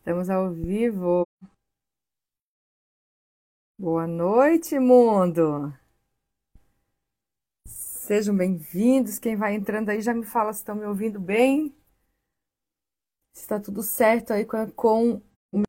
Estamos ao vivo. Boa noite, mundo. Sejam bem-vindos. Quem vai entrando aí já me fala se estão me ouvindo bem. Se está tudo certo aí com...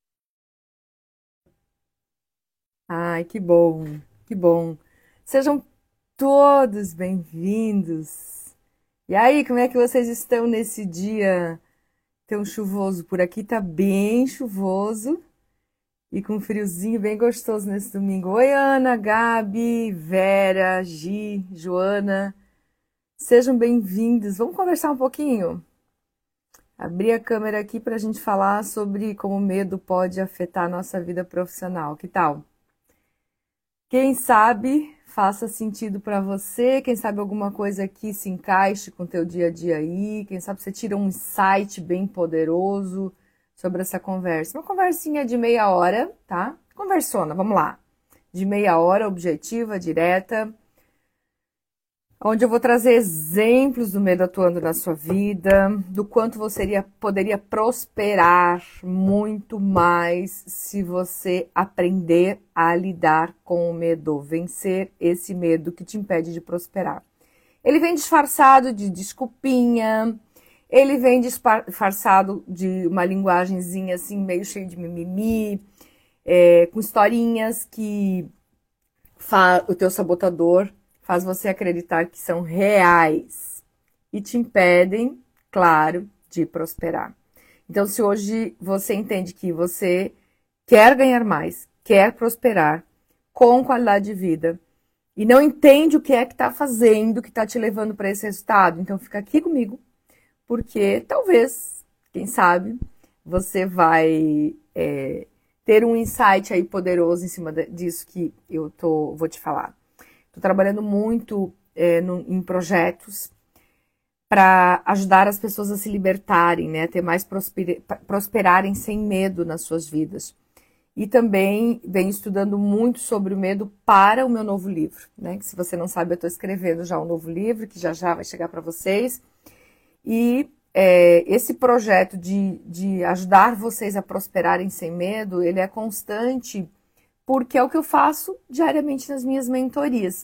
Ai, que bom, que bom. Sejam todos bem-vindos. E aí, como é que vocês estão nesse dia tão chuvoso? Por aqui tá bem chuvoso. E com um friozinho bem gostoso nesse domingo. Oi, Ana, Gabi, Vera, Gi, Joana. Sejam bem-vindos. Vamos conversar um pouquinho? Abrir a câmera aqui para a gente falar sobre como o medo pode afetar a nossa vida profissional. Que tal? Quem sabe faça sentido para você, quem sabe alguma coisa aqui se encaixe com o teu dia a dia aí, quem sabe você tira um insight bem poderoso sobre essa conversa. Uma conversinha de meia hora, tá? Conversona, vamos lá. De meia hora, objetiva, direta, onde eu vou trazer exemplos do medo atuando na sua vida, do quanto você poderia prosperar muito mais se você aprender a lidar com o medo, vencer esse medo que te impede de prosperar. Ele vem disfarçado de desculpinha, ele vem disfarçado de uma linguagenzinha assim, meio cheia de mimimi, com historinhas que o teu sabotador faz você acreditar que são reais e te impedem, claro, de prosperar. Então, se hoje você entende que você quer ganhar mais, quer prosperar com qualidade de vida e não entende o que é que está fazendo, que está te levando para esse resultado, então fica aqui comigo, porque talvez, quem sabe, você vai ter um insight aí poderoso em cima disso que eu vou te falar. Estou trabalhando muito em projetos para ajudar as pessoas a se libertarem, né? A ter mais prosperarem sem medo nas suas vidas. E também venho estudando muito sobre o medo para o meu novo livro, né? Que se você não sabe, eu estou escrevendo já um novo livro, que já vai chegar para vocês. E esse projeto de ajudar vocês a prosperarem sem medo, ele é constante, porque é o que eu faço diariamente nas minhas mentorias.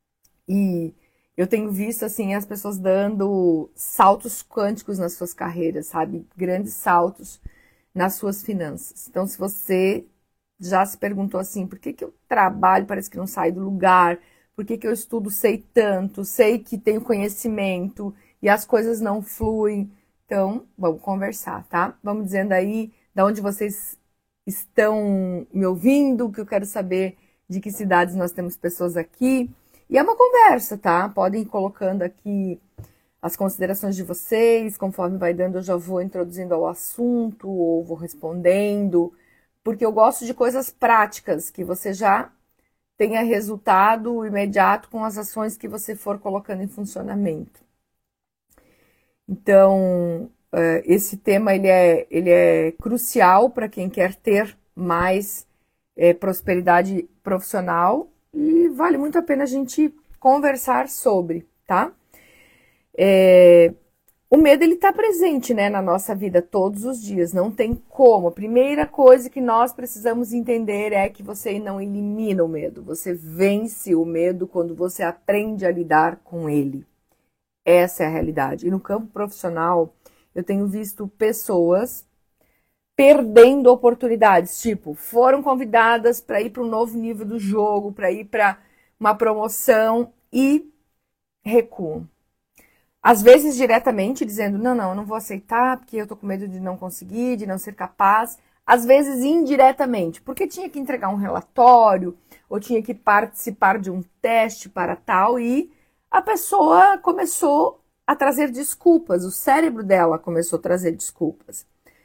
E eu tenho visto, assim, as pessoas dando saltos quânticos nas suas carreiras, sabe? Grandes saltos nas suas finanças. Então, se você já se perguntou assim, por que eu trabalho, parece que não sai do lugar? Por que eu estudo, sei tanto, sei que tenho conhecimento e as coisas não fluem? Então, vamos conversar, tá? Vamos dizendo aí de onde vocês estão me ouvindo, que eu quero saber de que cidades nós temos pessoas aqui. E é uma conversa, tá? Podem ir colocando aqui as considerações de vocês, conforme vai dando eu já vou introduzindo ao assunto ou vou respondendo, porque eu gosto de coisas práticas, que você já tenha resultado imediato com as ações que você for colocando em funcionamento. Então, esse tema ele é crucial para quem quer ter mais prosperidade profissional e vale muito a pena a gente conversar sobre, tá? O medo ele está presente, né, na nossa vida todos os dias, não tem como. A primeira coisa que nós precisamos entender é que você não elimina o medo, você vence o medo quando você aprende a lidar com ele. Essa é a realidade. E no campo profissional, eu tenho visto pessoas perdendo oportunidades, tipo, foram convidadas para ir para um novo nível do jogo, para ir para uma promoção e recuam. Às vezes diretamente dizendo, não, eu não vou aceitar porque eu tô com medo de não conseguir, de não ser capaz. Às vezes indiretamente, porque tinha que entregar um relatório ou tinha que participar de um teste para tal e a pessoa começou a trazer desculpas, o cérebro dela começou a trazer desculpas.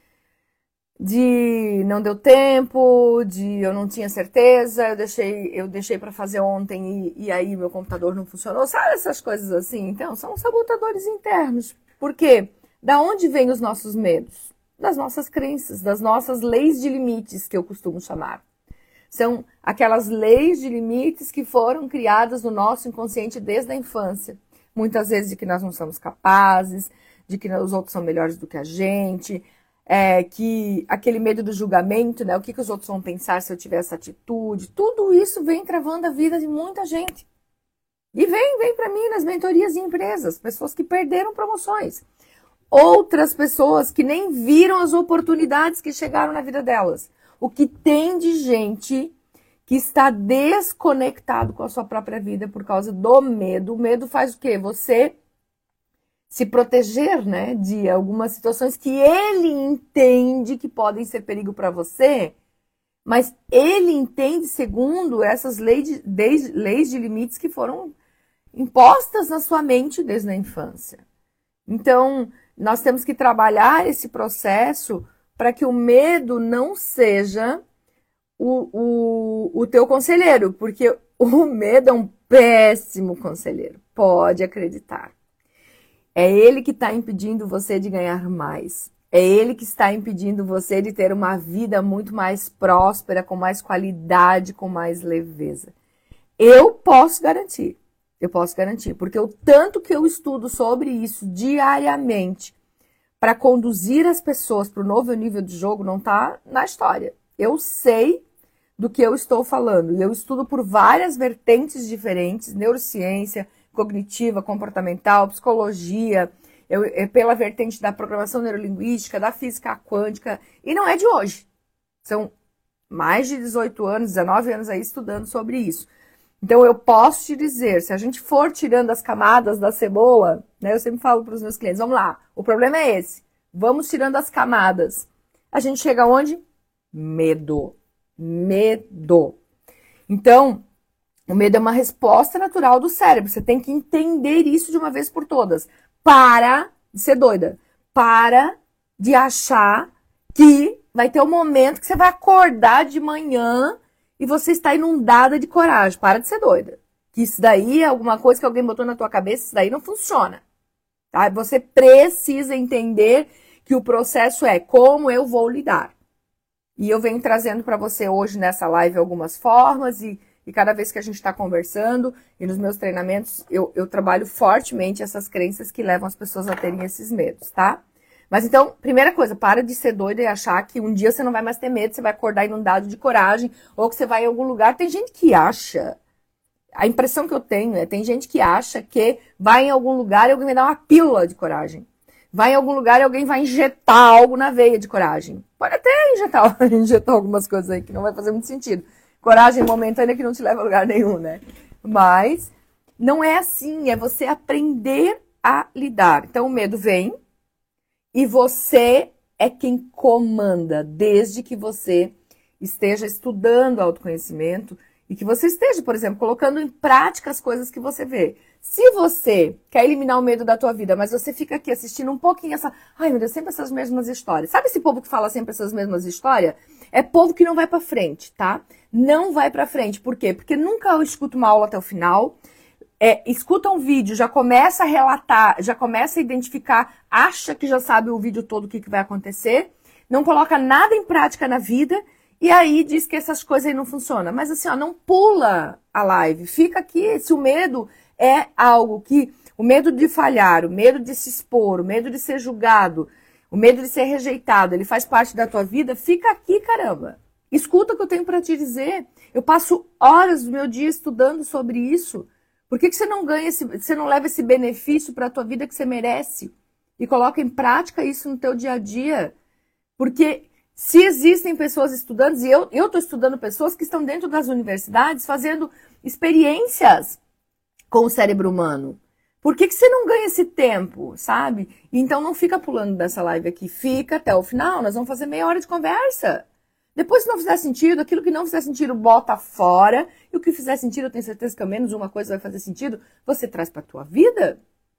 De não deu tempo, de eu não tinha certeza, eu deixei para fazer ontem e aí meu computador não funcionou, sabe essas coisas assim? Então, são sabotadores internos. Por quê? Da onde vêm os nossos medos? Das nossas crenças, das nossas leis de limites, que eu costumo chamar. São aquelas leis de limites que foram criadas no nosso inconsciente desde a infância. Muitas vezes de que nós não somos capazes, de que os outros são melhores do que a gente. que aquele medo do julgamento, né? O que os outros vão pensar se eu tiver essa atitude? Tudo isso vem travando a vida de muita gente. E vem para mim nas mentorias de empresas, pessoas que perderam promoções. Outras pessoas que nem viram as oportunidades que chegaram na vida delas. O que tem de gente que está desconectado com a sua própria vida por causa do medo. O medo faz o quê? Você se proteger, né, de algumas situações que ele entende que podem ser perigo para você, mas ele entende segundo essas leis de limites que foram impostas na sua mente desde a infância. Então, nós temos que trabalhar esse processo para que o medo não seja o teu conselheiro, porque o medo é um péssimo conselheiro, pode acreditar. É ele que está impedindo você de ganhar mais. É ele que está impedindo você de ter uma vida muito mais próspera, com mais qualidade, com mais leveza. Eu posso garantir, porque o tanto que eu estudo sobre isso diariamente para conduzir as pessoas para o novo nível de jogo não está na história. Eu sei do que eu estou falando e eu estudo por várias vertentes diferentes, neurociência, cognitiva, comportamental, psicologia, pela vertente da programação neurolinguística, da física quântica, e não é de hoje. São mais de 18 anos, 19 anos aí estudando sobre isso. Então eu posso te dizer, se a gente for tirando as camadas da cebola, né, eu sempre falo para os meus clientes, vamos lá, o problema é esse, vamos tirando as camadas. A gente chega aonde? Medo. Medo. Então, o medo é uma resposta natural do cérebro. Você tem que entender isso de uma vez por todas. Para de ser doida. Para de achar que vai ter um momento que você vai acordar de manhã e você está inundada de coragem. Para de ser doida. Que isso daí é alguma coisa que alguém botou na tua cabeça, isso daí não funciona. Tá? Você precisa entender que o processo é como eu vou lidar. E eu venho trazendo para você hoje nessa live algumas formas e cada vez que a gente está conversando e nos meus treinamentos, eu trabalho fortemente essas crenças que levam as pessoas a terem esses medos, tá? Mas então, primeira coisa, para de ser doida e achar que um dia você não vai mais ter medo, você vai acordar inundado de coragem, ou que você vai em algum lugar. Tem gente que acha, a impressão que eu tenho é, tem gente que acha que vai em algum lugar e alguém vai dar uma pílula de coragem. Vai em algum lugar e alguém vai injetar algo na veia de coragem. Pode até injetar algumas coisas aí que não vai fazer muito sentido. Coragem momentânea que não te leva a lugar nenhum, né? Mas não é assim, é você aprender a lidar. Então o medo vem e você é quem comanda, desde que você esteja estudando autoconhecimento e que você esteja, por exemplo, colocando em prática as coisas que você vê. Se você quer eliminar o medo da tua vida, mas você fica aqui assistindo um pouquinho ai meu Deus, sempre essas mesmas histórias. Sabe esse povo que fala sempre essas mesmas histórias? É povo que não vai pra frente, tá? Não vai pra frente. Por quê? Porque nunca escuta uma aula até o final, escuta um vídeo, já começa a relatar, já começa a identificar, acha que já sabe o vídeo todo o que vai acontecer, não coloca nada em prática na vida e aí diz que essas coisas aí não funcionam. Mas assim, ó, não pula a live, fica aqui. Se o medo é algo que, o medo de falhar, o medo de se expor, o medo de ser julgado, o medo de ser rejeitado, ele faz parte da tua vida, fica aqui, caramba. Escuta o que eu tenho para te dizer. Eu passo horas do meu dia estudando sobre isso. Por que você não ganha, você não leva esse benefício para a tua vida que você merece? E coloca em prática isso no teu dia a dia. Porque se existem pessoas estudando, e eu estou estudando pessoas que estão dentro das universidades fazendo experiências com o cérebro humano. Por que você não ganha esse tempo, sabe? Então não fica pulando dessa live aqui, fica até o final, nós vamos fazer meia hora de conversa. Depois, se não fizer sentido, aquilo que não fizer sentido, bota fora. E o que fizer sentido, eu tenho certeza que ao menos uma coisa vai fazer sentido, você traz para a tua vida.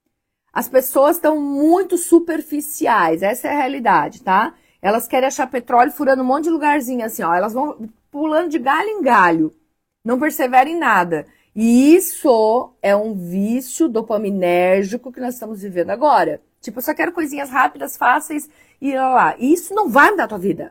As pessoas estão muito superficiais, essa é a realidade, tá? Elas querem achar petróleo furando um monte de lugarzinho assim, ó. Elas vão pulando de galho em galho, não perseveram em nada. E isso é um vício dopaminérgico que nós estamos vivendo agora. Tipo, eu só quero coisinhas rápidas, fáceis e lá. E isso não vai mudar a tua vida.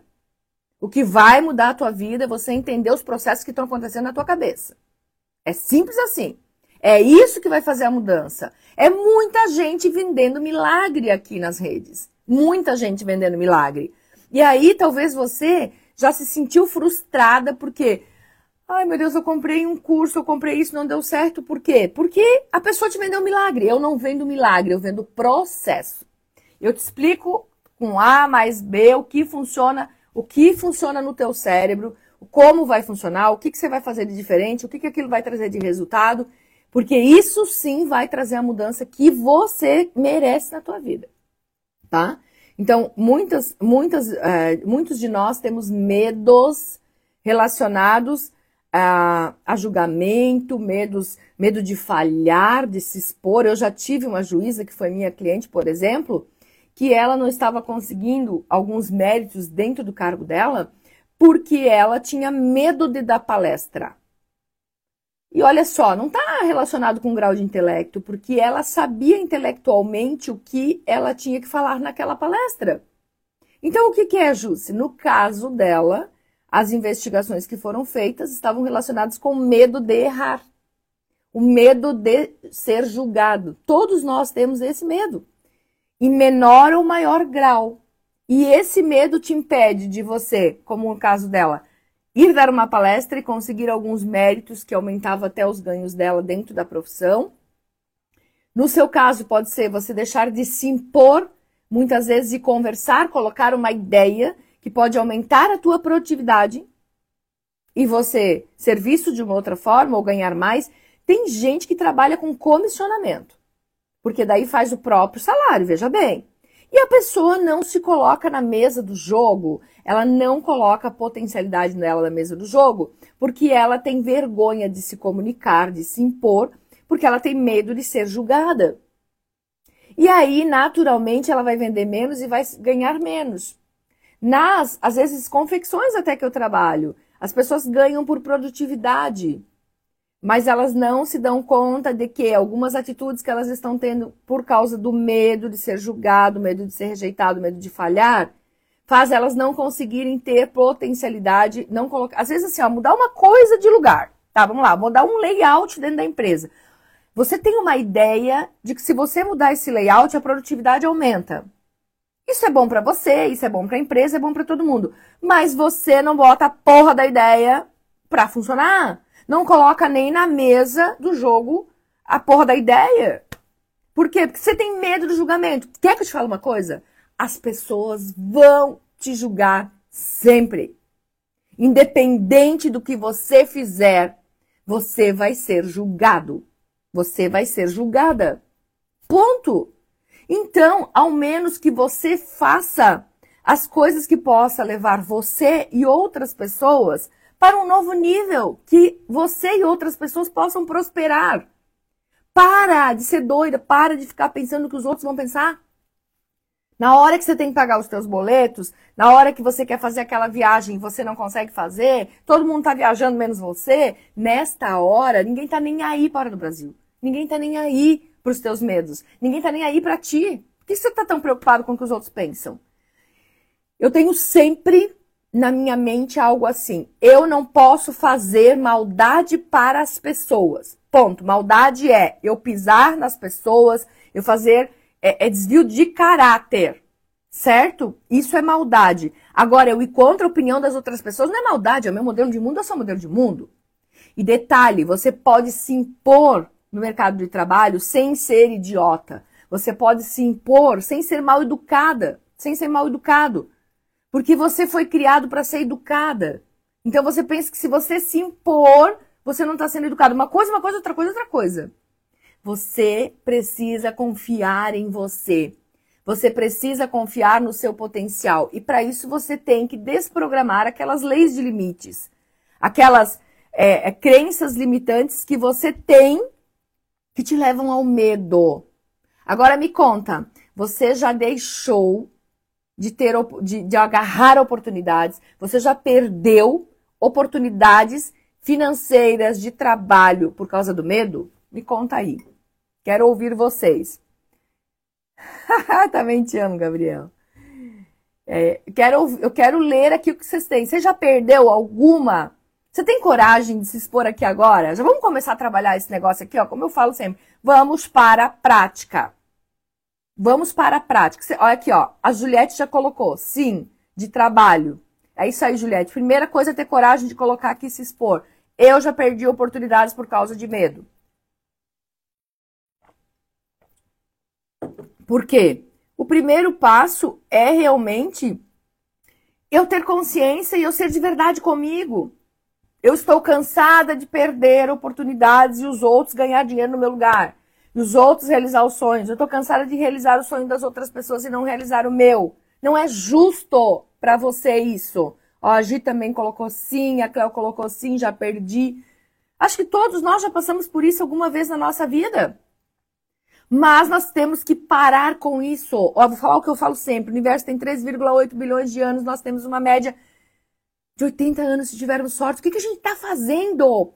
O que vai mudar a tua vida é você entender os processos que estão acontecendo na tua cabeça. É simples assim. É isso que vai fazer a mudança. É muita gente vendendo milagre aqui nas redes. Muita gente vendendo milagre. E aí, talvez você já se sentiu frustrada porque, ai meu Deus, eu comprei um curso, eu comprei isso, não deu certo. Por quê? Porque a pessoa te vendeu um milagre. Eu não vendo milagre, eu vendo processo. Eu te explico com A mais B o que funciona no teu cérebro, como vai funcionar, o que você vai fazer de diferente, o que aquilo vai trazer de resultado, porque isso sim vai trazer a mudança que você merece na tua vida, tá? Então, muitos de nós temos medos relacionados a julgamento, medo de falhar, de se expor. Eu já tive uma juíza que foi minha cliente, por exemplo, que ela não estava conseguindo alguns méritos dentro do cargo dela porque ela tinha medo de dar palestra. E olha só, não está relacionado com o grau de intelecto, porque ela sabia intelectualmente o que ela tinha que falar naquela palestra. Então, o que é, Jússi? No caso dela, as investigações que foram feitas estavam relacionadas com o medo de errar, o medo de ser julgado. Todos nós temos esse medo, em menor ou maior grau. E esse medo te impede de você, como no caso dela, ir dar uma palestra e conseguir alguns méritos que aumentavam até os ganhos dela dentro da profissão. No seu caso, pode ser você deixar de se impor, muitas vezes, e conversar, colocar uma ideia que pode aumentar a tua produtividade e você ser visto de uma outra forma ou ganhar mais. Tem gente que trabalha com comissionamento, porque daí faz o próprio salário, veja bem. E a pessoa não se coloca na mesa do jogo, ela não coloca a potencialidade dela na mesa do jogo, porque ela tem vergonha de se comunicar, de se impor, porque ela tem medo de ser julgada. E aí, naturalmente, ela vai vender menos e vai ganhar menos. Às vezes, confecções até que eu trabalho, as pessoas ganham por produtividade, mas elas não se dão conta de que algumas atitudes que elas estão tendo por causa do medo de ser julgado, medo de ser rejeitado, medo de falhar, faz elas não conseguirem ter potencialidade, não colocar, às vezes assim, ó, mudar uma coisa de lugar, tá? Vamos lá, mudar um layout dentro da empresa. Você tem uma ideia de que se você mudar esse layout, a produtividade aumenta. Isso é bom para você, isso é bom para a empresa, é bom para todo mundo. Mas você não bota a porra da ideia para funcionar. Não coloca nem na mesa do jogo a porra da ideia. Por quê? Porque você tem medo do julgamento. Quer que eu te fale uma coisa? As pessoas vão te julgar sempre. Independente do que você fizer, você vai ser julgado. Você vai ser julgada. Ponto. Então, ao menos que você faça as coisas que possa levar você e outras pessoas para um novo nível, que você e outras pessoas possam prosperar. Para de ser doida, para de ficar pensando no que os outros vão pensar. Na hora que você tem que pagar os seus boletos, na hora que você quer fazer aquela viagem e você não consegue fazer, todo mundo está viajando menos você, nesta hora, ninguém está nem aí para o Brasil. Ninguém está nem aí para os teus medos. Ninguém está nem aí para ti. Por que você está tão preocupado com o que os outros pensam? Eu tenho sempre na minha mente algo assim. Eu não posso fazer maldade para as pessoas. Ponto. Maldade é eu pisar nas pessoas, eu fazer desvio de caráter. Certo? Isso é maldade. Agora, eu ir contra a opinião das outras pessoas não é maldade. É o meu modelo de mundo, é o seu modelo de mundo. E detalhe, você pode se impor no mercado de trabalho sem ser idiota. Você pode se impor sem ser mal educada, sem ser mal educado. Porque você foi criado para ser educada. Então você pensa que se você se impor, você não está sendo educado. Uma coisa, outra coisa, outra coisa. Você precisa confiar em você. Você precisa confiar no seu potencial. E para isso você tem que desprogramar aquelas leis de limites. Aquelas crenças limitantes que você tem que te levam ao medo. Agora me conta, você já deixou de agarrar oportunidades? Você já perdeu oportunidades financeiras de trabalho por causa do medo? Me conta aí. Quero ouvir vocês. Tá mentindo, Gabriel. Eu quero ler aqui o que vocês têm. Você já perdeu alguma? Você tem coragem de se expor aqui agora? Já vamos começar a trabalhar esse negócio aqui, ó. Como eu falo sempre, vamos para a prática. Vamos para a prática. Olha aqui, ó. A Juliette já colocou. Sim, de trabalho. É isso aí, Juliette. Primeira coisa é ter coragem de colocar aqui e se expor. Eu já perdi oportunidades por causa de medo. Por quê? O primeiro passo é realmente eu ter consciência e eu ser de verdade comigo. Eu estou cansada de perder oportunidades e os outros ganhar dinheiro no meu lugar. E os outros realizar os sonhos. Eu estou cansada de realizar o sonho das outras pessoas e não realizar o meu. Não é justo para você isso. Ó, a Gi também colocou sim, a Cléo colocou sim, já perdi. Acho que todos nós já passamos por isso alguma vez na nossa vida. Mas nós temos que parar com isso. Ó, vou falar o que eu falo sempre. O universo tem 3,8 bilhões de anos, nós temos uma média de 80 anos se tivermos sorte. O que a gente está fazendo?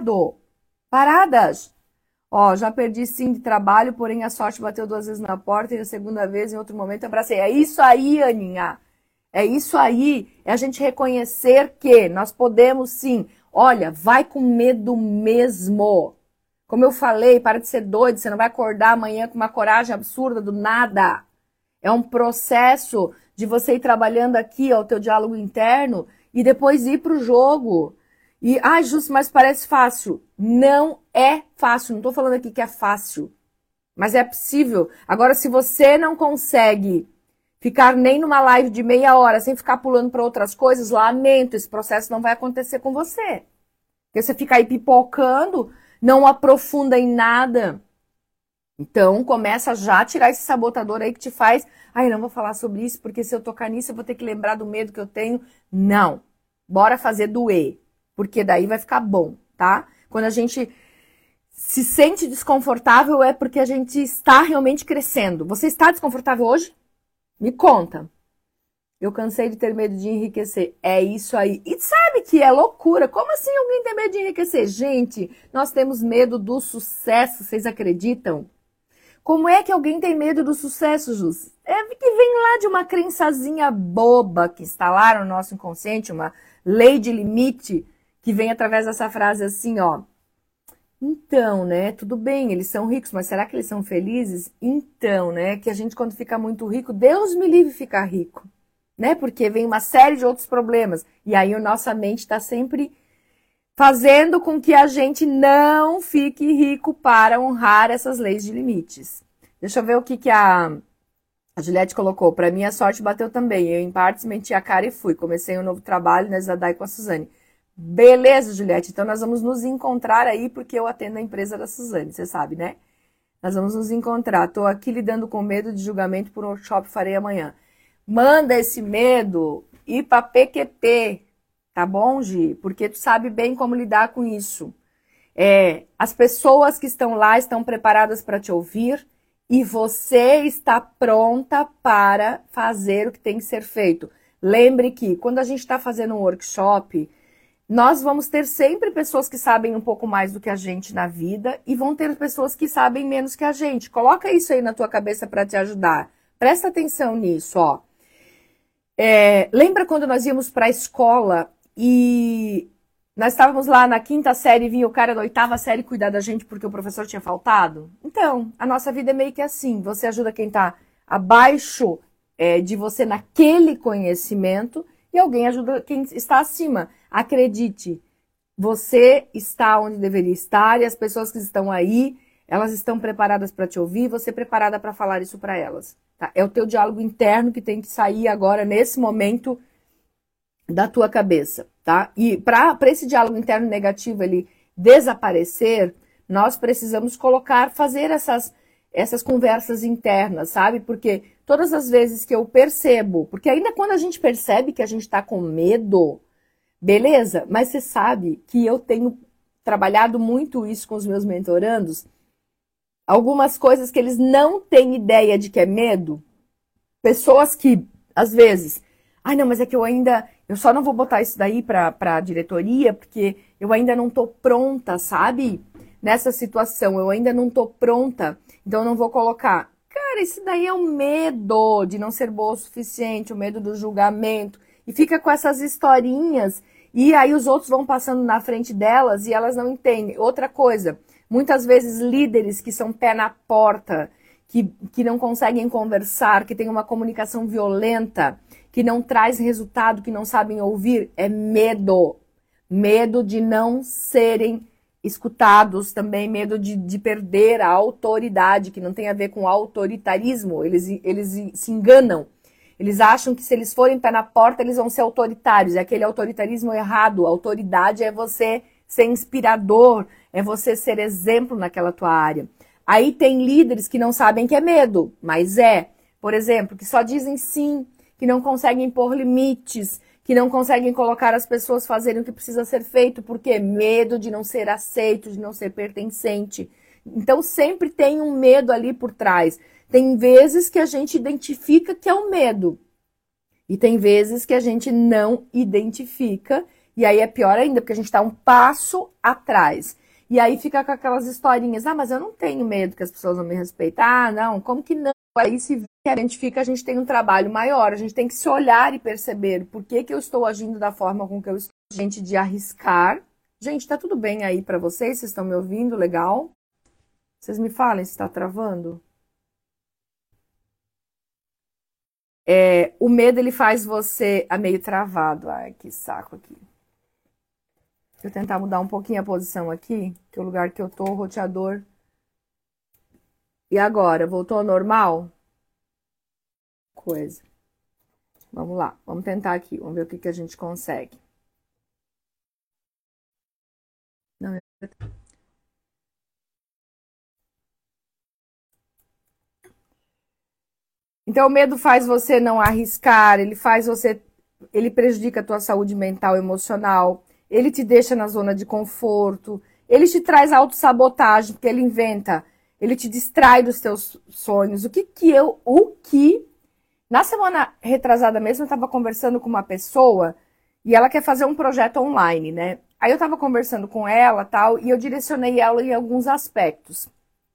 Paradas. Ó, já perdi sim de trabalho, porém a sorte bateu 2 vezes na porta e a segunda vez, em outro momento, abracei. É isso aí, Aninha. É isso aí. É a gente reconhecer que nós podemos sim. Olha, vai com medo mesmo. Como eu falei, para de ser doido, você não vai acordar amanhã com uma coragem absurda do nada. É um processo de você ir trabalhando aqui, ó, o teu diálogo interno, e depois ir para o jogo. E, Justo, mas parece fácil. Não é fácil, não estou falando aqui que é fácil, mas é possível. Agora, se você não consegue ficar nem numa live de meia hora sem ficar pulando para outras coisas, lamento, esse processo não vai acontecer com você. Porque você fica aí pipocando, não aprofunda em nada. Então, começa já a tirar esse sabotador aí que te faz, não vou falar sobre isso, porque se eu tocar nisso eu vou ter que lembrar do medo que eu tenho. Não. Bora fazer doer, porque daí vai ficar bom, tá? Quando a gente se sente desconfortável é porque a gente está realmente crescendo. Você está desconfortável hoje? Me conta. Eu cansei de ter medo de enriquecer. É isso aí. E sabe que é loucura? Como assim alguém tem medo de enriquecer? Gente, nós temos medo do sucesso, vocês acreditam? Como é que alguém tem medo do sucesso, Jus? É que vem lá de uma crençazinha boba que instalaram no nosso inconsciente, uma lei de limite, que vem através dessa frase assim, ó. Então, né, tudo bem, eles são ricos, mas será que eles são felizes? Então, né, que a gente quando fica muito rico, Deus me livre ficar rico, né, porque vem uma série de outros problemas, e aí a nossa mente está sempre fazendo com que a gente não fique rico para honrar essas leis de limites. Deixa eu ver o que a Juliette colocou. Para mim, a sorte bateu também. Eu, em partes, menti a cara e fui. Comecei um novo trabalho na Zadai com a Suzane. Beleza, Juliette. Então, nós vamos nos encontrar aí, porque eu atendo a empresa da Suzane, você sabe, né? Nós vamos nos encontrar. Estou aqui lidando com medo de julgamento por um workshop, farei amanhã. Manda esse medo ir para PQP, tá bom, Gi? Porque tu sabe bem como lidar com isso. As pessoas que estão lá estão preparadas para te ouvir e você está pronta para fazer o que tem que ser feito. Lembre que quando a gente está fazendo um workshop, nós vamos ter sempre pessoas que sabem um pouco mais do que a gente na vida e vão ter pessoas que sabem menos que a gente. Coloca isso aí na tua cabeça para te ajudar. Presta atenção nisso, ó. Lembra quando nós íamos para a escola e nós estávamos lá na 5ª série e vinha o cara da 8ª série cuidar da gente porque o professor tinha faltado? Então, a nossa vida é meio que assim. Você ajuda quem está abaixo de você naquele conhecimento e alguém ajuda quem está acima. Acredite, você está onde deveria estar e as pessoas que estão aí, elas estão preparadas para te ouvir, você é preparada para falar isso para elas. Tá? É o teu diálogo interno que tem que sair agora, nesse momento, da tua cabeça. Tá? E para esse diálogo interno negativo ele desaparecer, nós precisamos fazer essas conversas internas, sabe? Porque todas as vezes que eu percebo, porque ainda quando a gente percebe que a gente está com medo, beleza? Mas você sabe que eu tenho trabalhado muito isso com os meus mentorandos, algumas coisas que eles não têm ideia de que é medo, pessoas que, às vezes, não, mas é que eu só não vou botar isso daí para a diretoria, porque eu ainda não tô pronta, sabe? Nessa situação, eu ainda não tô pronta, então eu não vou colocar. Cara, isso daí é o medo de não ser boa o suficiente, o medo do julgamento, e fica com essas historinhas, e aí os outros vão passando na frente delas e elas não entendem. Outra coisa, muitas vezes líderes que são pé na porta, que não conseguem conversar, que têm uma comunicação violenta, que não traz resultado, que não sabem ouvir? É medo. Medo de não serem escutados, também medo de perder a autoridade, que não tem a ver com autoritarismo. Eles se enganam. Eles acham que se eles forem pé na porta, eles vão ser autoritários. É aquele autoritarismo errado. A autoridade é você ser inspirador, é você ser exemplo naquela tua área. Aí tem líderes que não sabem que é medo, mas é. Por exemplo, que só dizem sim, que não conseguem impor limites, que não conseguem colocar as pessoas fazerem o que precisa ser feito, porque medo de não ser aceito, de não ser pertencente. Então sempre tem um medo ali por trás. Tem vezes que a gente identifica que é um medo. E tem vezes que a gente não identifica. E aí é pior ainda, porque a gente está um passo atrás. E aí fica com aquelas historinhas. Ah, mas eu não tenho medo que as pessoas vão me respeitar. Ah, não, como que não? Aí se identifica, a gente tem um trabalho maior. A gente tem que se olhar e perceber por que eu estou agindo da forma com que eu estou. Gente, de arriscar. Gente, tá tudo bem aí para vocês? Vocês estão me ouvindo? Legal? Vocês me falem se está travando. O medo, ele faz você meio travado. Ai, que saco aqui. Deixa eu tentar mudar um pouquinho a posição aqui, que é o lugar que eu tô, o roteador. E agora, voltou ao normal? Coisa. Vamos lá, vamos tentar aqui, vamos ver o que a gente consegue. Não, Então, o medo faz você não arriscar, ele prejudica a tua saúde mental e emocional, ele te deixa na zona de conforto, ele te traz autossabotagem, porque ele te distrai dos teus sonhos. Na semana retrasada mesmo, eu estava conversando com uma pessoa e ela quer fazer um projeto online, né? Aí eu estava conversando com ela, tal, e eu direcionei ela em alguns aspectos.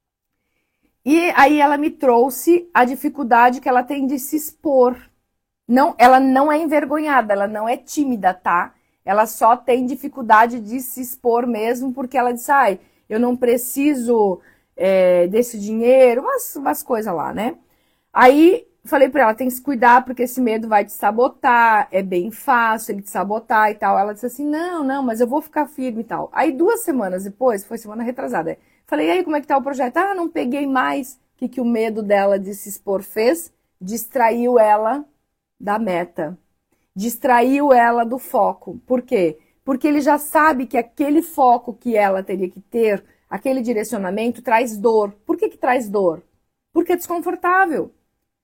E aí ela me trouxe a dificuldade que ela tem de se expor. Não, ela não é envergonhada, ela não é tímida, tá? Ela só tem dificuldade de se expor mesmo, porque ela disse, ai, eu não preciso desse dinheiro, umas coisas lá, né? Aí falei pra ela, tem que se cuidar, porque esse medo vai te sabotar, é bem fácil ele te sabotar e tal. Ela disse assim, não, mas eu vou ficar firme e tal. Aí 2 semanas depois, foi semana retrasada, falei, e aí, como é que tá o projeto? Ah, não peguei mais. O que o medo dela de se expor fez? Distraiu ela da meta. Distraiu ela do foco. Por quê? Porque ele já sabe que aquele foco que ela teria que ter, aquele direcionamento, traz dor. Por que traz dor? Porque é desconfortável.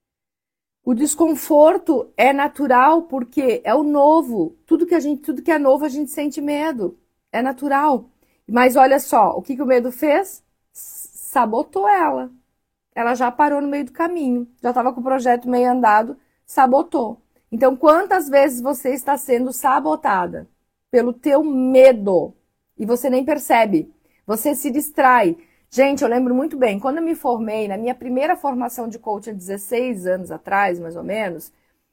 O desconforto é natural porque é o novo. Tudo que é novo a gente sente medo. É natural. Mas olha só, o que o medo fez? Sabotou ela. Ela já parou no meio do caminho. Já estava com o projeto meio andado, sabotou. Então, quantas vezes você está sendo sabotada pelo teu medo e você nem percebe? Você se distrai. Gente, eu lembro muito bem, quando eu me formei, na minha primeira formação de coaching, há 16 anos atrás, mais ou menos,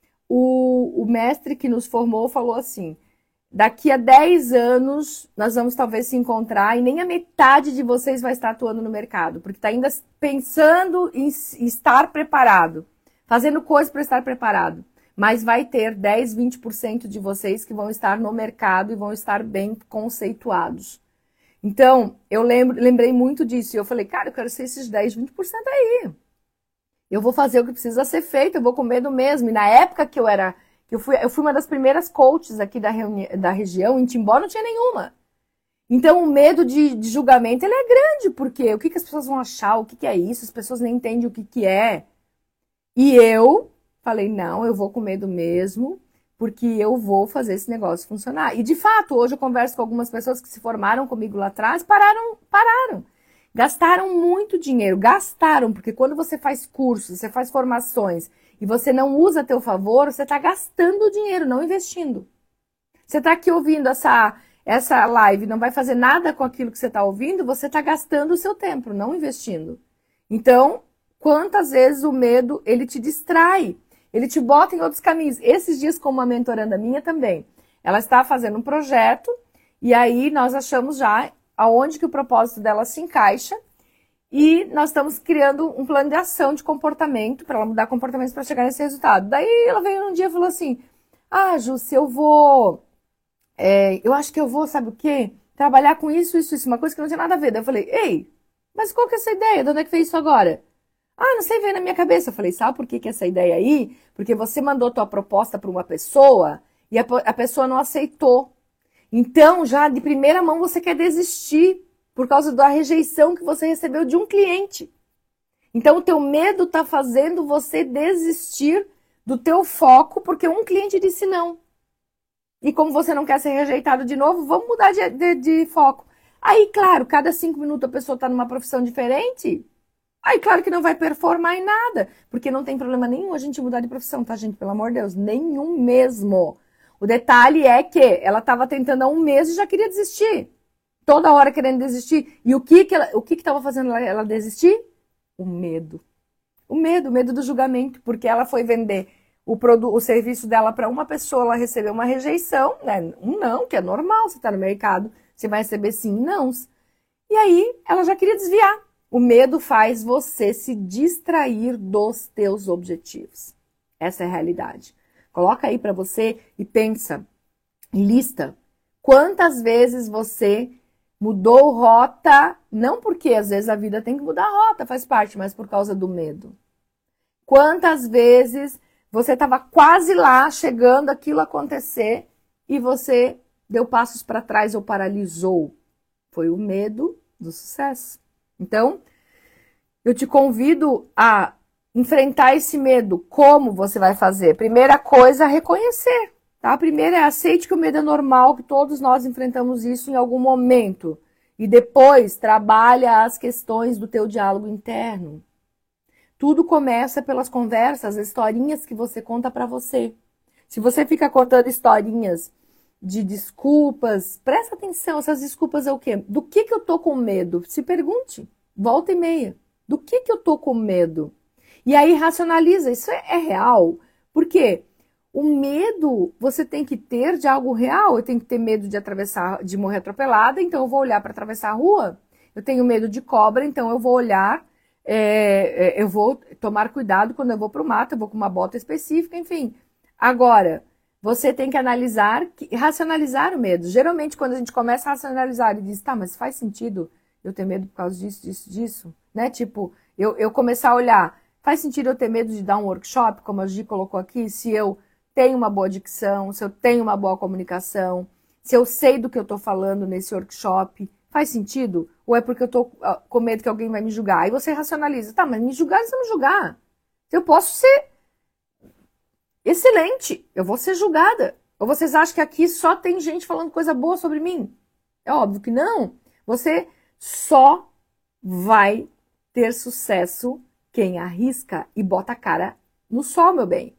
o mestre que nos formou falou assim, daqui a 10 anos, nós vamos talvez se encontrar e nem a metade de vocês vai estar atuando no mercado, porque está ainda pensando em estar preparado, fazendo coisas para estar preparado. Mas vai ter 10, 20% de vocês que vão estar no mercado e vão estar bem conceituados. Então, eu lembrei muito disso. E eu falei, cara, eu quero ser esses 10, 20% aí. Eu vou fazer o que precisa ser feito, eu vou com medo mesmo. E na época que eu fui uma das primeiras coaches aqui da região, em Timbó não tinha nenhuma. Então, o medo de julgamento, ele é grande, porque o que as pessoas vão achar, o que é isso, as pessoas nem entendem o que é. E eu falei, não, eu vou com medo mesmo, porque eu vou fazer esse negócio funcionar. E, de fato, hoje eu converso com algumas pessoas que se formaram comigo lá atrás, pararam. Gastaram muito dinheiro, porque quando você faz cursos, você faz formações, e você não usa a teu favor, você está gastando dinheiro, não investindo. Você está aqui ouvindo essa live, não vai fazer nada com aquilo que você está ouvindo, você está gastando o seu tempo, não investindo. Então, quantas vezes o medo, ele te distrai, ele te bota em outros caminhos. Esses dias, com uma mentoranda minha também, ela está fazendo um projeto, e aí nós achamos já aonde que o propósito dela se encaixa, E nós estamos criando um plano de ação de comportamento para ela mudar comportamentos para chegar nesse resultado. Daí ela veio um dia e falou assim: ah, Ju, se eu vou. Eu acho que eu vou, sabe o quê? Trabalhar com isso, isso, isso, uma coisa que não tinha nada a ver. Daí eu falei: ei, mas qual que é essa ideia? De onde é que fez isso agora? Ah, não sei, veio na minha cabeça. Eu falei: sabe por que que essa ideia aí? Porque você mandou tua proposta para uma pessoa e a pessoa não aceitou. Então, já de primeira mão você quer desistir por causa da rejeição que você recebeu de um cliente. Então, o teu medo está fazendo você desistir do teu foco porque um cliente disse não. E como você não quer ser rejeitado de novo, vamos mudar de foco. Aí, claro, cada 5 minutos a pessoa está numa profissão diferente. Aí, claro que não vai performar em nada, porque não tem problema nenhum a gente mudar de profissão, tá, gente? Pelo amor de Deus, nenhum mesmo. O detalhe é que ela estava tentando há um mês e já queria desistir. Toda hora querendo desistir. E o que estava fazendo ela desistir? O medo. O medo do julgamento, porque ela foi vender o serviço dela para uma pessoa, ela recebeu uma rejeição, né? Um não, que é normal, você está no mercado, você vai receber sim e nãos. E aí, ela já queria desviar. O medo faz você se distrair dos teus objetivos. Essa é a realidade. Coloca aí para você e pensa, lista, quantas vezes você mudou rota, não porque às vezes a vida tem que mudar a rota, faz parte, mas por causa do medo. Quantas vezes você estava quase lá, chegando aquilo acontecer, e você deu passos para trás ou paralisou. Foi o medo do sucesso. Então, eu te convido a enfrentar esse medo. Como você vai fazer? Primeira coisa, reconhecer. Tá? A primeira é aceite que o medo é normal, que todos nós enfrentamos isso em algum momento. E depois, trabalha as questões do teu diálogo interno. Tudo começa pelas conversas, as historinhas que você conta para você. Se você fica contando historinhas de desculpas, presta atenção, essas desculpas é o quê? Do que eu tô com medo? Se pergunte, volta e meia. Do que eu tô com medo? E aí racionaliza, isso é real? Por quê? O medo você tem que ter de algo real. Eu tenho que ter medo de atravessar, de morrer atropelada, então eu vou olhar para atravessar a rua. Eu tenho medo de cobra, então eu vou olhar, eu vou tomar cuidado quando eu vou para o mato, eu vou com uma bota específica, enfim. Agora, você tem que analisar, racionalizar o medo. Geralmente, quando a gente começa a racionalizar e diz, tá, mas faz sentido eu ter medo por causa disso, disso, disso, né? Tipo, eu começar a olhar, faz sentido eu ter medo de dar um workshop, como a Gi colocou aqui, se eu tenho uma boa dicção, se eu tenho uma boa comunicação, se eu sei do que eu estou falando nesse workshop, faz sentido? Ou é porque eu estou com medo que alguém vai me julgar? Aí você racionaliza, tá, mas me julgar é me julgar. Eu posso ser excelente, eu vou ser julgada. Ou vocês acham que aqui só tem gente falando coisa boa sobre mim? É óbvio que não. Você só vai ter sucesso quem arrisca e bota a cara no sol, meu bem.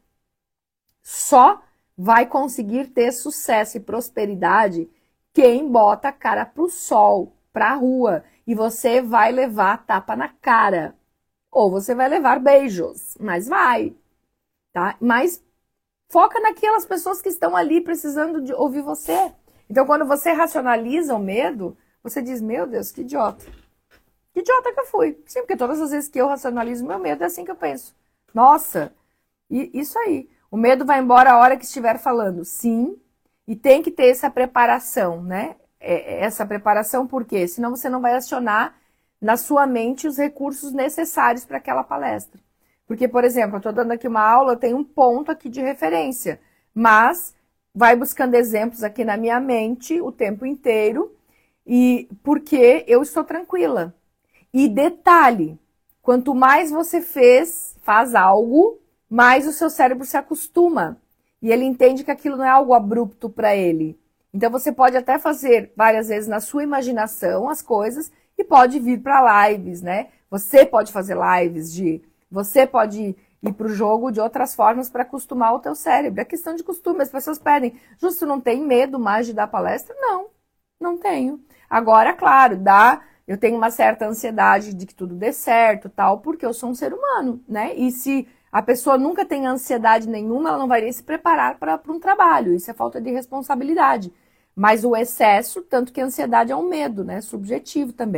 Só vai conseguir ter sucesso e prosperidade quem bota a cara pro sol, pra rua. E você vai levar tapa na cara. Ou você vai levar beijos, mas vai. Tá? Mas foca naquelas pessoas que estão ali precisando de ouvir você. Então, quando você racionaliza o medo, você diz, meu Deus, que idiota. Que idiota que eu fui. Sim, porque todas as vezes que eu racionalizo o meu medo, é assim que eu penso. Nossa, e isso aí. O medo vai embora a hora que estiver falando sim, e tem que ter essa preparação, né? Essa preparação por quê? Senão você não vai acionar na sua mente os recursos necessários para aquela palestra. Porque, por exemplo, eu estou dando aqui uma aula, eu tenho um ponto aqui de referência, mas vai buscando exemplos aqui na minha mente o tempo inteiro, e porque eu estou tranquila. E detalhe, quanto mais você faz algo, mais o seu cérebro se acostuma. E ele entende que aquilo não é algo abrupto para ele. Então você pode até fazer várias vezes na sua imaginação as coisas e pode vir para lives, né? Você pode fazer lives você pode ir para o jogo de outras formas para acostumar o teu cérebro. É questão de costume. As pessoas pedem, justo, não tem medo mais de dar palestra? Não, não tenho. Agora, claro, eu tenho uma certa ansiedade de que tudo dê certo, tal, porque eu sou um ser humano, né? E se a pessoa nunca tem ansiedade nenhuma, ela não vai nem se preparar para um trabalho. Isso é falta de responsabilidade. Mas o excesso, tanto que a ansiedade é um medo, né? Subjetivo também.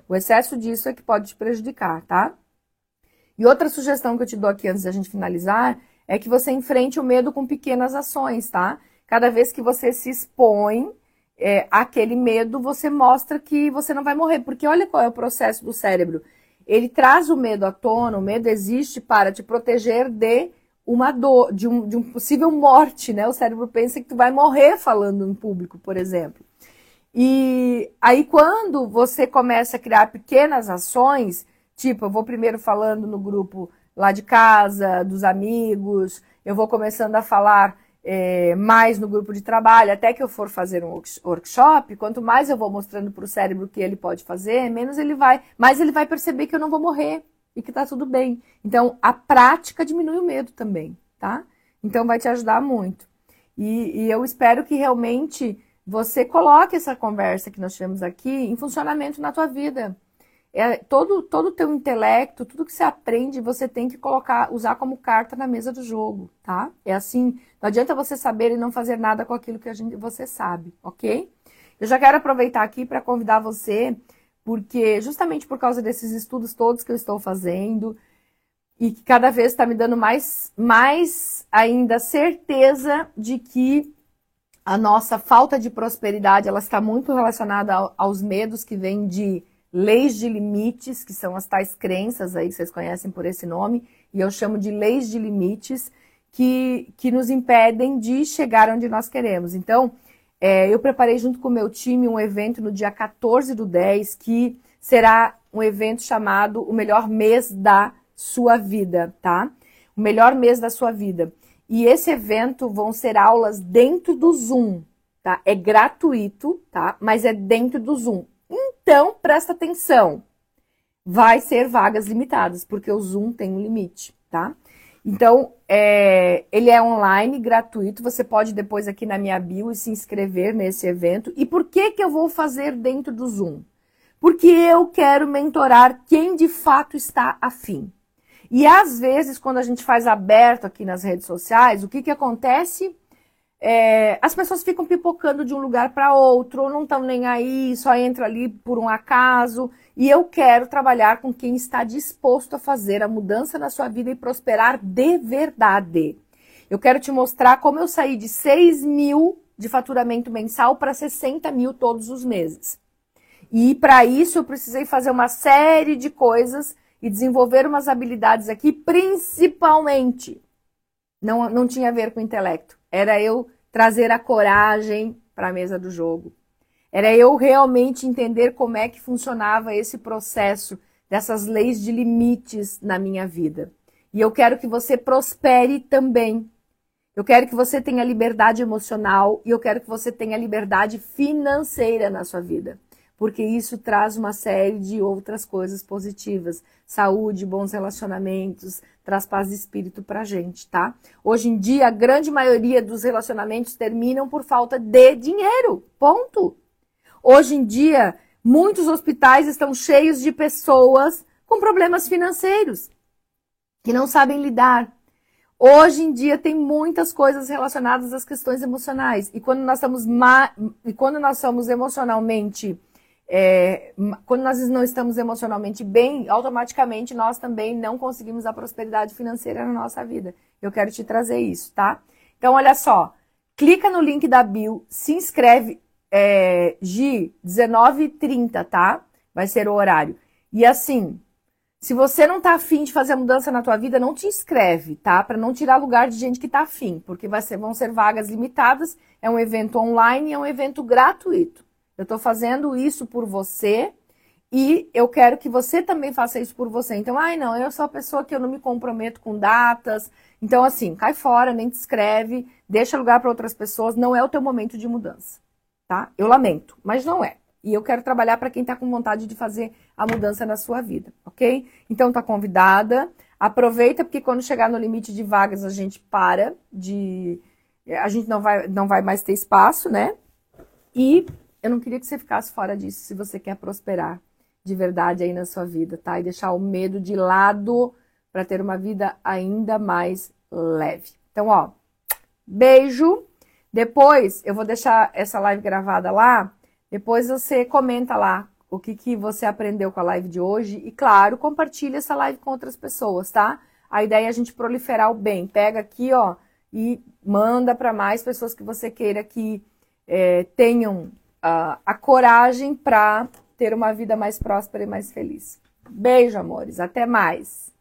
O excesso disso é que pode te prejudicar, tá? E outra sugestão que eu te dou aqui antes da gente finalizar é que você enfrente o medo com pequenas ações, tá? Cada vez que você se expõe àquele medo, você mostra que você não vai morrer. Porque olha qual é o processo do cérebro. Ele traz o medo à tona, o medo existe para te proteger de uma dor, de um possível morte, né? O cérebro pensa que tu vai morrer falando em público, por exemplo. E aí quando você começa a criar pequenas ações, tipo, eu vou primeiro falando no grupo lá de casa, dos amigos, eu vou começando a falar mais no grupo de trabalho, até que eu for fazer um workshop, quanto mais eu vou mostrando para o cérebro o que ele pode fazer, mais ele vai perceber que eu não vou morrer e que tá tudo bem. Então, a prática diminui o medo também, tá? Então, vai te ajudar muito. E eu espero que realmente você coloque essa conversa que nós tivemos aqui em funcionamento na tua vida. Todo o teu intelecto, tudo que você aprende, você tem que usar como carta na mesa do jogo, tá? É assim, não adianta você saber e não fazer nada com aquilo que você sabe, ok? Eu já quero aproveitar aqui para convidar você, porque justamente por causa desses estudos todos que eu estou fazendo, e que cada vez está me dando mais ainda certeza de que a nossa falta de prosperidade, ela está muito relacionada aos medos que vêm de leis de limites, que são as tais crenças aí que vocês conhecem por esse nome, e eu chamo de leis de limites, que nos impedem de chegar onde nós queremos. Então, eu preparei junto com o meu time um evento no dia 14/10, que será um evento chamado O Melhor Mês da Sua Vida, tá? O melhor mês da sua vida. E esse evento vão ser aulas dentro do Zoom, tá? É gratuito, tá? Mas é dentro do Zoom. Então, presta atenção. Vai ser vagas limitadas, porque o Zoom tem um limite, tá? Então, ele é online, gratuito. Você pode depois aqui na minha bio se inscrever nesse evento. E por que eu vou fazer dentro do Zoom? Porque eu quero mentorar quem de fato está afim. E às vezes, quando a gente faz aberto aqui nas redes sociais, o que acontece? As pessoas ficam pipocando de um lugar para outro, ou não estão nem aí, só entra ali por um acaso. E eu quero trabalhar com quem está disposto a fazer a mudança na sua vida e prosperar de verdade. Eu quero te mostrar como eu saí de 6 mil de faturamento mensal para 60 mil todos os meses. E para isso eu precisei fazer uma série de coisas e desenvolver umas habilidades aqui, principalmente. Não tinha a ver com o intelecto. Era eu trazer a coragem para a mesa do jogo. Era eu realmente entender como é que funcionava esse processo dessas leis de limites na minha vida. E eu quero que você prospere também. Eu quero que você tenha liberdade emocional e eu quero que você tenha liberdade financeira na sua vida. Porque isso traz uma série de outras coisas positivas. Saúde, bons relacionamentos, traz paz de espírito pra gente, tá? Hoje em dia, a grande maioria dos relacionamentos terminam por falta de dinheiro. Ponto. Hoje em dia, muitos hospitais estão cheios de pessoas com problemas financeiros, que não sabem lidar. Hoje em dia tem muitas coisas relacionadas às questões emocionais. E quando nós somos emocionalmente... quando nós não estamos emocionalmente bem, automaticamente nós também não conseguimos a prosperidade financeira na nossa vida. Eu quero te trazer isso, tá? Então, olha só. Clica no link da bio, se inscreve, Gi, 19h30, tá? Vai ser o horário. E assim, se você não tá afim de fazer a mudança na tua vida, não te inscreve, tá? Para não tirar lugar de gente que tá afim, porque vão ser vagas limitadas, é um evento online, é um evento gratuito. Eu estou fazendo isso por você e eu quero que você também faça isso por você. Então, não, eu sou a pessoa que eu não me comprometo com datas. Então, assim, cai fora, nem te inscreve, deixa lugar para outras pessoas. Não é o teu momento de mudança, tá? Eu lamento, mas não é. E eu quero trabalhar para quem está com vontade de fazer a mudança na sua vida, ok? Então, tá convidada. Aproveita, porque quando chegar no limite de vagas, a gente para de... A gente não vai mais ter espaço, né? E... eu não queria que você ficasse fora disso, se você quer prosperar de verdade aí na sua vida, tá? E deixar o medo de lado para ter uma vida ainda mais leve. Então, ó, beijo. Depois, eu vou deixar essa live gravada lá. Depois você comenta lá o que que você aprendeu com a live de hoje. E, claro, compartilha essa live com outras pessoas, tá? A ideia é a gente proliferar o bem. Pega aqui, ó, e manda para mais pessoas que você queira que tenham a coragem para ter uma vida mais próspera e mais feliz. Beijo, amores. Até mais.